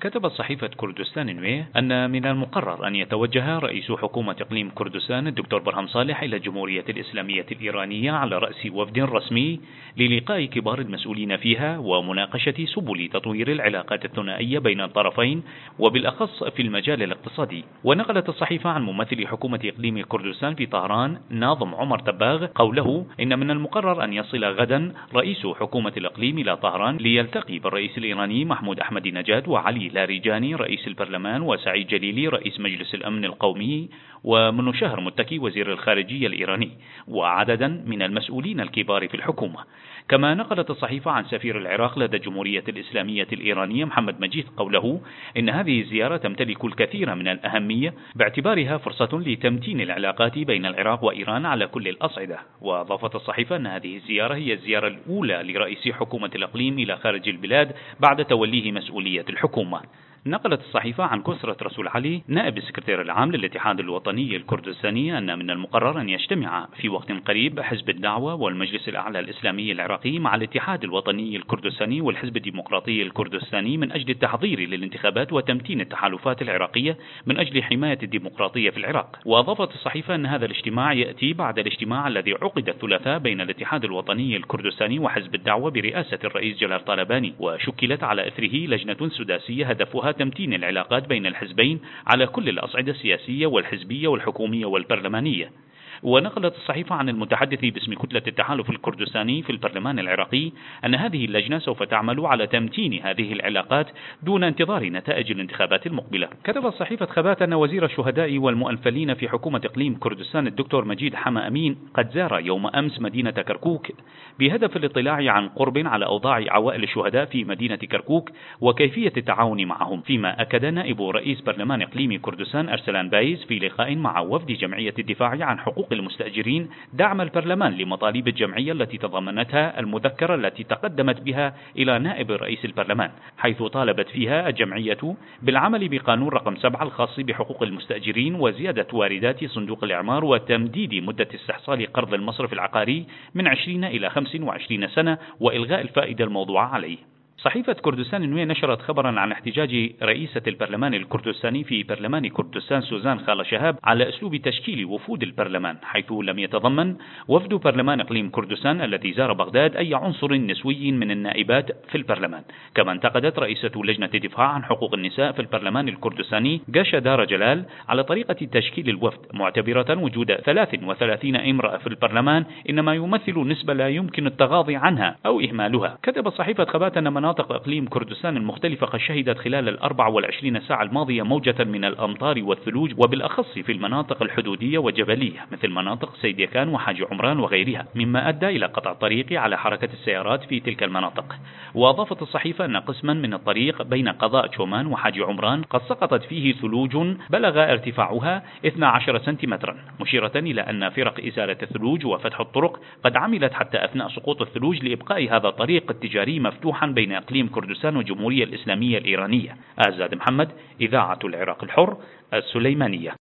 كتبت صحيفة كردستان نوية أن من المقرر أن يتوجه رئيس حكومة إقليم كردستان الدكتور برهم صالح إلى الجمهورية الإسلامية الإيرانية على رأس وفد رسمي للقاء كبار المسؤولين فيها ومناقشة سبل تطوير العلاقات الثنائية بين الطرفين وبالأخص في المجال الاقتصادي. ونقلت الصحيفة عن ممثل حكومة إقليم كردستان في طهران ناظم عمر تباغ قوله إن من المقرر أن يصل غدا رئيس حكومة الإقليم إلى طهران ليلتقي بالرئيس الإيراني محمود أحمد نجاد وعلي لاریجانی رئيس البرلمان وسعيد جليلي رئيس مجلس الأمن القومي ومنو شهر متكي وزير الخارجية الإيراني وعددا من المسؤولين الكبار في الحكومة. كما نقلت الصحيفة عن سفير العراق لدى الجمهورية الإسلامية الإيرانية محمد مجيد قوله إن هذه الزيارة تمتلك الكثير من الأهمية باعتبارها فرصة لتمتين العلاقات بين العراق وإيران على كل الأصعدة. وأضافت الصحيفة أن هذه الزيارة هي الزيارة الأولى لرئيس حكومة الإقليم إلى خارج البلاد بعد توليه مسؤولية الحكومة. نقلت الصحيفة عن كسرة رسول علي نائب السكرتير العام للاتحاد الوطني الكردستاني أن من المقرر أن يجتمع في وقت قريب حزب الدعوة والمجلس الأعلى الإسلامي العراقي مع الاتحاد الوطني الكردستاني والحزب الديمقراطي الكردستاني من أجل التحضير للانتخابات وتمتين التحالفات العراقية من أجل حماية الديمقراطية في العراق. وأضافت الصحيفة أن هذا الاجتماع يأتي بعد الاجتماع الذي عقد الثلاثاء بين الاتحاد الوطني الكردستاني وحزب الدعوة برئاسة الرئيس جلال طالباني، وشكلت على إثره لجنة سداسية هدفها تمتين العلاقات بين الحزبين على كل الأصعدة السياسية والحزبية والحكومية والبرلمانية. ونقلت الصحيفة عن المتحدث باسم كتلة التحالف الكردستاني في البرلمان العراقي أن هذه اللجنة سوف تعمل على تمتين هذه العلاقات دون انتظار نتائج الانتخابات المقبلة. كتبت صحيفة خبات أن وزير الشهداء والمؤنفلين في حكومة إقليم كردستان الدكتور مجيد حما أمين قد زار يوم أمس مدينة كركوك بهدف الاطلاع عن قرب على أوضاع عوائل الشهداء في مدينة كركوك وكيفية التعاون معهم، فيما أكد نائب رئيس برلمان إقليم كردستان أرسلان بايز في لقاء مع وفد جمعية الدفاع عن حقوق المستأجرين دعم البرلمان لمطالب الجمعية التي تضمنتها المذكرة التي تقدمت بها إلى نائب رئيس البرلمان، حيث طالبت فيها الجمعية بالعمل بقانون رقم 7 الخاص بحقوق المستأجرين وزيادة واردات صندوق الإعمار وتمديد مدة استحصال قرض المصرف العقاري من 20 إلى 25 سنة وإلغاء الفائدة الموضوعة عليه. صحيفة كردستان نوية نشرت خبرا عن احتجاج رئيسة البرلمان الكردستاني في برلمان كردستان سوزان خالة شهاب على أسلوب تشكيل وفود البرلمان، حيث لم يتضمن وفد برلمان إقليم كردستان الذي زار بغداد أي عنصر نسوي من النائبات في البرلمان. كما انتقدت رئيسة لجنة الدفاع عن حقوق النساء في البرلمان الكردستاني قاشة دار جلال على طريقة تشكيل الوفد، معتبرة وجود 33 امرأة في البرلمان إنما يمثل نسبة لا يمكن التغاضي عنها أو إهمالها. كتبت صحيفة خبات أن مناطق إقليم كردستان المختلفة قد شهدت خلال 24 ساعة الماضية موجة من الأمطار والثلوج، وبالأخص في المناطق الحدودية والجبلية مثل مناطق سيديكان وحاج عمران وغيرها، مما أدى إلى قطع الطريق على حركة السيارات في تلك المناطق. وأضافت الصحيفة أن قسما من الطريق بين قضاء شومان وحاج عمران قد سقطت فيه ثلوج بلغ ارتفاعها 12 سنتيمترا، مشيرة إلى أن فرق إزالة الثلوج وفتح الطرق قد عملت حتى أثناء سقوط الثلوج لإبقاء هذا الطريق التجاري مفتوحا بين إقليم كردستان والجمهورية الإسلامية الإيرانية. آزاد محمد، إذاعة العراق الحر، السليمانية.